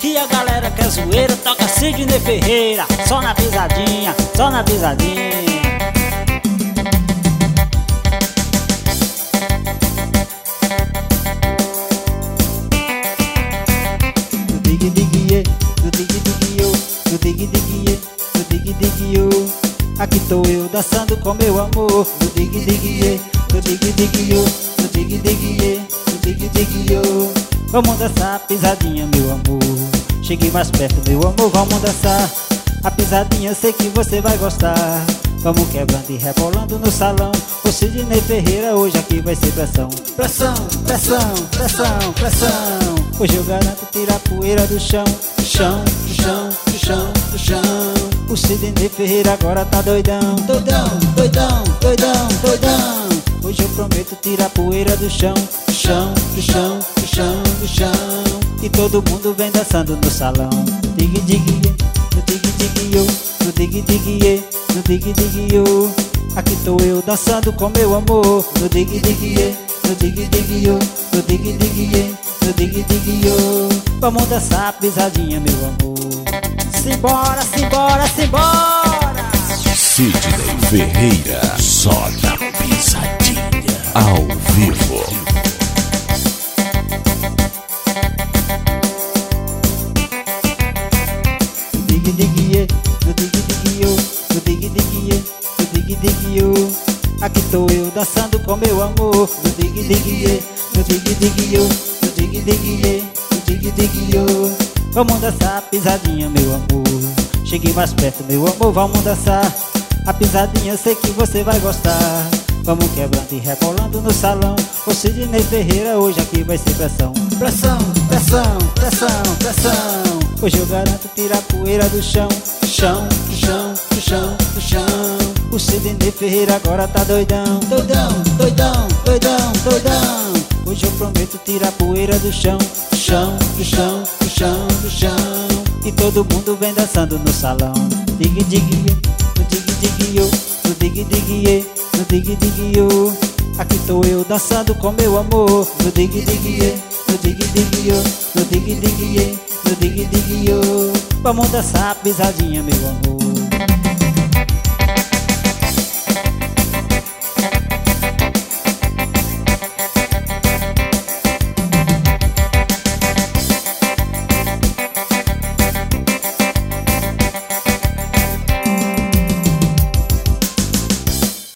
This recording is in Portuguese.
que a galera quer zoeira, toca Sidney Ferreira, só na pisadinha, só na pisadinha. No dig dig ye, no dig dig yo, no dig dig ye, no dig dig yo. Aqui tô eu dançando com meu amor. No dig dig ye, no dig dig yo, no dig dig ye, no dig dig yo. Vamos dançar a pisadinha, meu amor. Chegue mais perto, meu amor, vamos dançar a pisadinha, sei que você vai gostar. Vamos quebrando e rebolando no salão. O Sidney Ferreira hoje aqui vai ser pressão. Pressão, pressão, pressão, pressão. Hoje eu garanto tirar a poeira do chão. Do chão, do chão, do chão, do chão. O Sidney Ferreira agora tá doidão. Doidão, doidão, doidão, doidão. Hoje eu prometo tirar a poeira do chão. Do chão, do chão, do chão, do chão. E todo mundo vem dançando no salão. Dig dig ye, no dig dig yo, no dig dig ye, no dig dig yo. Aqui tô eu dançando com meu amor. No dig dig ye, no dig dig yo, no dig dig ye, no dig dig yo. Vamos dançar a pisadinha, meu amor. Simbora, simbora, simbora. Sidney Ferreira, só na pisadinha, ao vivo. Dig dig ye, no dig dig yo, no dig dig ye, no dig dig yo. Aqui tô eu dançando com meu amor. No dig dig ye, no dig dig yo, no dig dig ye, no dig dig yo. Vamos dançar a pisadinha, meu amor. Chegue mais perto, meu amor, vamos dançar a pisadinha, sei que você vai gostar. Vamos quebrando e rebolando no salão. O Sidney Ferreira hoje aqui vai ser pressão. Pressão, pressão, pressão, pressão. Hoje eu garanto tirar a poeira do chão. Do chão, do chão, do chão, do chão. O Sidney Ferreira agora tá doidão. Doidão, doidão, doidão, doidão. Hoje eu prometo tirar a poeira do chão. Do chão, do chão, do chão, do chão. E todo mundo vem dançando no salão. Dig dig ye, no dig dig yo, no dig dig ye, no dig dig yo. Aqui tô eu dançando com meu amor. No dig dig ye, no dig dig yo, no dig dig ye, no dig dig yo. Vamos dançar a pisadinha, meu amor.